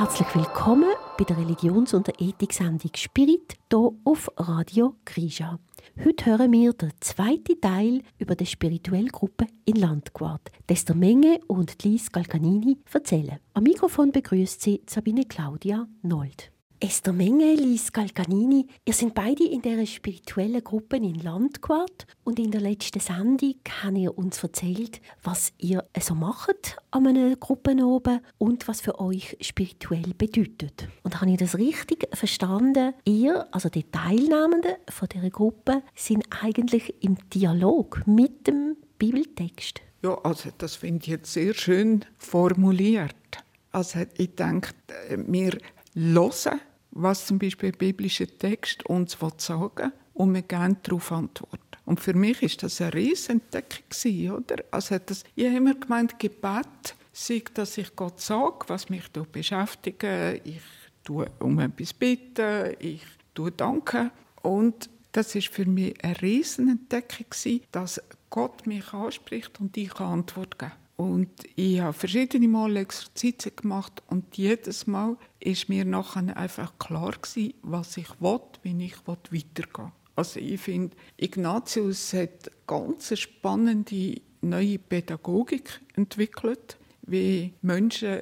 Herzlich willkommen bei der Religions- und der Ethik-Sendung Spirit hier auf Radio Krisha. Heute hören wir den zweiten Teil über die spirituelle Gruppe in Landquart. Esther Menge und Lies Galganini erzählen. Am Mikrofon begrüßt sie Sabine Claudia Nold. Esther Menge, Lies Galganini, ihr seid beide in dieser spirituellen Gruppe in Landquart und in der letzten Sendung habt ihr uns erzählt, was ihr so macht an einer Gruppe oben und was für euch spirituell bedeutet. Und habe ich das richtig verstanden? Ihr, also die Teilnehmenden von dieser Gruppe, sind eigentlich im Dialog mit dem Bibeltext. Ja, also das finde ich jetzt sehr schön formuliert. Also ich denke, wir hören, was zum Beispiel der biblische Text uns sagen will, und wir geben darauf Antworten. Und für mich war das eine Riesenentdeckung, oder? Also ich habe immer gemeint, Gebet sei, dass ich Gott sage, was mich beschäftigt. Ich tue um etwas bitten, ich tue danken. Und das war für mich eine Riesenentdeckung, dass Gott mich anspricht und ich kann Antwort geben. Und ich habe verschiedene Mal Exerzitien gemacht und jedes Mal war mir nachher einfach klar gewesen, was ich will, wie ich weitergehen will. Also ich finde, Ignatius hat ganz eine neue Pädagogik entwickelt, wie Menschen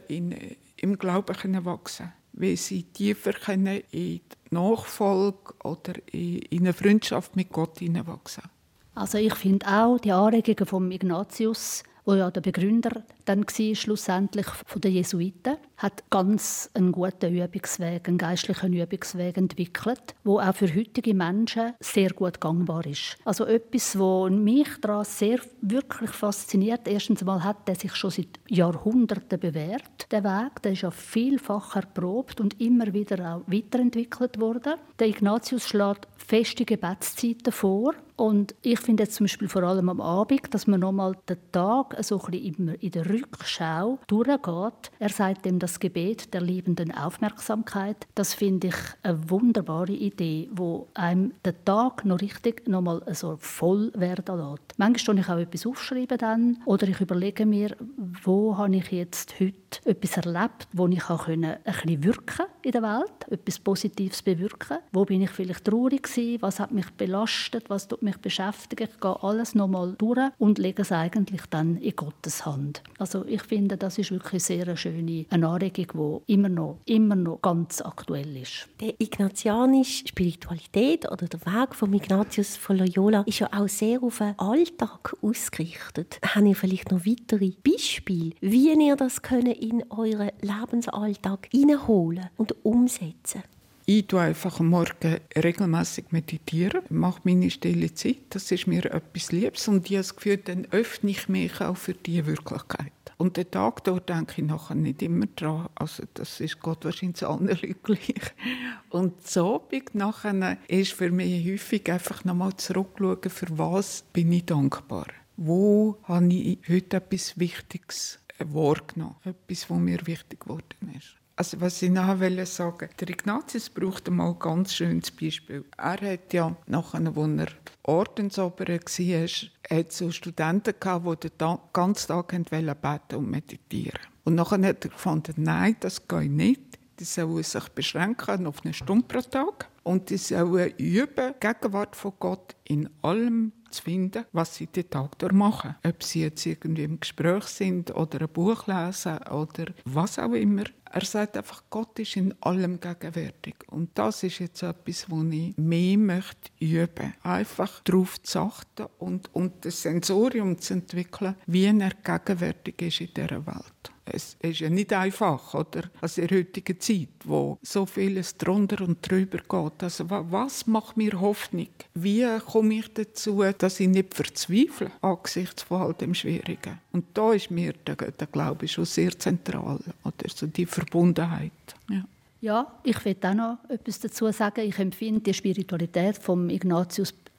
im Glauben wachsen können, wie sie tiefer in die Nachfolge oder in eine Freundschaft mit Gott hineinwachsen. Also ich finde auch die Anregungen von Ignatius, der ja der Begründer dann war, schlussendlich von den Jesuiten, hat ganz einen guten Übungsweg, einen geistlichen Übungsweg entwickelt, der auch für heutige Menschen sehr gut gangbar ist. Also etwas, was mich daran sehr wirklich fasziniert. Erstens einmal hat er sich schon seit Jahrhunderten bewährt. Der Weg, der ist ja vielfach erprobt und immer wieder auch weiterentwickelt worden. Der Ignatius schlägt feste Gebetszeiten vor. Und ich finde jetzt zum Beispiel vor allem am Abend, dass man nochmal den Tag so ein bisschen in der Rückschau durchgeht. Er sagt dem das Gebet der liebenden Aufmerksamkeit. Das finde ich eine wunderbare Idee, wo einem den Tag noch richtig nochmal so voll werden lässt. Manchmal kann ich auch etwas aufschreiben dann, oder ich überlege mir, wo habe ich jetzt heute etwas erlebt, wo ich ein bisschen wirken in der Welt, etwas Positives bewirken. Wo bin ich vielleicht traurig gewesen, was hat mich belastet, was tut mich beschäftigen. Ich gehe alles nochmal durch und lege es eigentlich dann in Gottes Hand. Also ich finde, das ist wirklich sehr eine schöne Anregung, die immer noch ganz aktuell ist. Die ignatianische Spiritualität oder der Weg von Ignatius von Loyola ist ja auch sehr auf den Alltag ausgerichtet. Haben ihr vielleicht noch weitere Beispiele, wie ihr das in euren Lebensalltag hineinholen und umsetzen? Ich meditiere einfach am Morgen regelmässig, mache meine stille Zeit. Das ist mir etwas Liebes und ich habe das Gefühl, dann öffne ich mich auch für diese Wirklichkeit. Und den Tag dort denke ich nachher nicht immer dran. Also das ist Gott wahrscheinlich allen Leuten gleich. Und so Abend nachher ist für mich häufig einfach nochmal zurückschauen, für was bin ich dankbar. Wo habe ich heute etwas Wichtiges wahrgenommen, etwas, was mir wichtig geworden ist. Also was ich nachher sagen wollte, der Ignatius braucht einmal ein ganz schönes Beispiel. Er hat ja nachher, als er Ordensober war, hat so Studenten gehabt, die den ganzen Tag beten und meditieren. Und nachher hat er gefunden, nein, das geht nicht. Die sollen sich beschränken auf eine Stunde pro Tag. Und die sollen üben, die Gegenwart von Gott in allem zu finden, was sie den Tag durch machen. Ob sie jetzt irgendwie im Gespräch sind oder ein Buch lesen oder was auch immer. Er sagt einfach, Gott ist in allem gegenwärtig. Und das ist jetzt etwas, was ich mehr möchte üben. Einfach darauf zu achten und das Sensorium zu entwickeln, wie er gegenwärtig ist in dieser Welt. Es ist ja nicht einfach, oder? Also in der heutigen Zeit, wo so vieles drunter und drüber geht. Also was macht mir Hoffnung? Wie komme ich dazu, dass ich nicht verzweifle angesichts von all dem Schwierigen? Und da ist mir der Glaube schon sehr zentral, oder so die Verbundenheit. Ja. Ja, ich will auch noch etwas dazu sagen. Ich empfinde die Spiritualität von Ignatius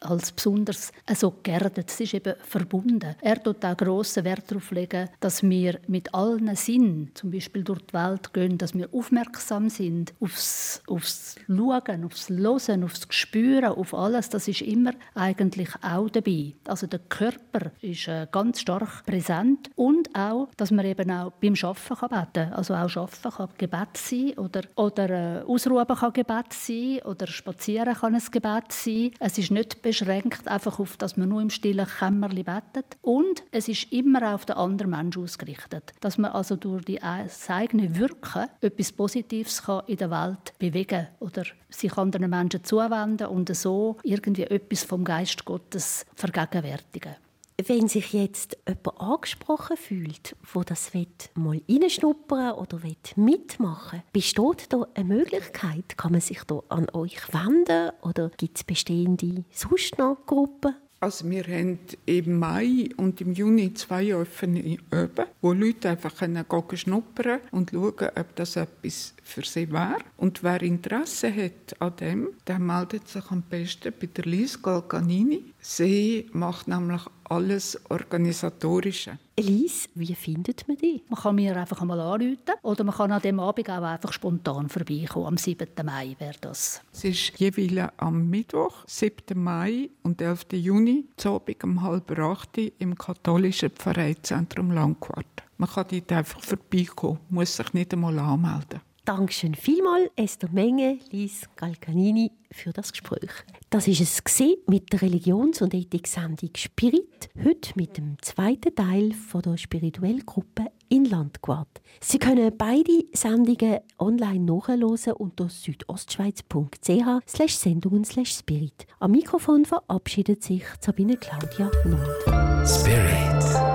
als besonders so geerdet. Es ist eben verbunden. Er legt auch grossen Wert darauf legen, dass wir mit allen Sinnen, zum Beispiel durch die Welt gehen, dass wir aufmerksam sind aufs Schauen, aufs Hören, aufs Spüren, auf alles. Das ist immer eigentlich auch dabei. Also der Körper ist ganz stark präsent und auch, dass man eben auch beim Arbeiten beten kann. Also auch Arbeiten kann Gebet sein oder Ausruhen kann Gebet sein oder Spazieren kann ein Gebet sein. Es ist nicht beschränkt einfach auf, dass man nur im stillen Kämmerchen betet. Und es ist immer auf den anderen Menschen ausgerichtet. Dass man also durch das eigene Wirken etwas Positives kann in der Welt bewegen oder sich anderen Menschen zuwenden und so irgendwie etwas vom Geist Gottes vergegenwärtigen. Wenn sich jetzt jemand angesprochen fühlt, der das mal reinschnuppern oder mitmachen will, besteht da eine Möglichkeit? Kann man sich da an euch wenden oder gibt es bestehende sonst noch Gruppen? Also wir haben im Mai und im Juni 2 offene Üben, wo Leute einfach schnuppern und schauen, ob das etwas für sie wäre. Und wer Interesse hat an dem, der meldet sich am besten bei der Lise Galcanini. Sie macht nämlich alles Organisatorische. Lise, wie findet man die? Man kann mir einfach einmal anrufen oder man kann an dem Abend auch einfach spontan vorbeikommen. Am 7. Mai wäre das. Es ist jeweils am Mittwoch, 7. Mai und 11. Juni, zu Abend um 7:30 im katholischen Pfarreizentrum Langquart. Man kann dort einfach vorbeikommen, muss sich nicht einmal anmelden. Dankeschön vielmals, Esther Menge, Lise Galcanini, für das Gespräch. Das war es mit der Religions- und Ethik-Sendung «Spirit», heute mit dem zweiten Teil der spirituellen Gruppe in Landquart. Sie können beide Sendungen online nachhören unter südostschweiz.ch/sendungen/spirit. Am Mikrofon verabschiedet sich Sabine Claudia Nord. Spirit.